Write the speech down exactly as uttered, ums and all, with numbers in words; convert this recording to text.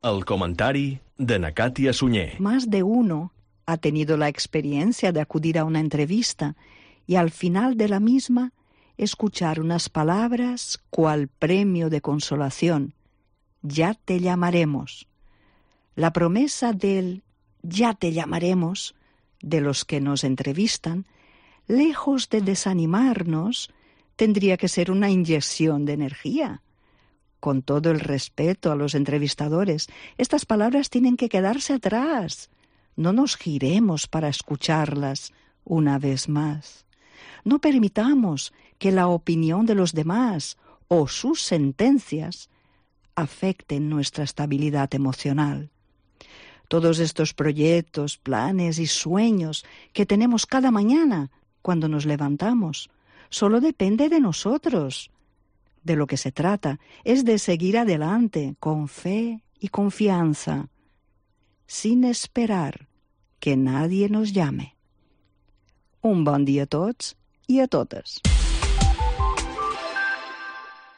El comentari de na Càtia Sunyer. Más de uno ha tenido la experiencia de acudir a una entrevista y al final de la misma escuchar unas palabras cual premio de consolación: ya te llamaremos. La promesa del ya te llamaremos de los que nos entrevistan, lejos de desanimarnos, tendría que ser una inyección de energía. Con todo el respeto a los entrevistadores, estas palabras tienen que quedarse atrás. No nos giremos para escucharlas una vez más. No permitamos que la opinión de los demás o sus sentencias afecten nuestra estabilidad emocional. Todos estos proyectos, planes y sueños que tenemos cada mañana cuando nos levantamos, solo depende de nosotros. De lo que se trata es de seguir adelante con fe y confianza, sin esperar que nadie nos llame. Un bon dia a tots i a totes.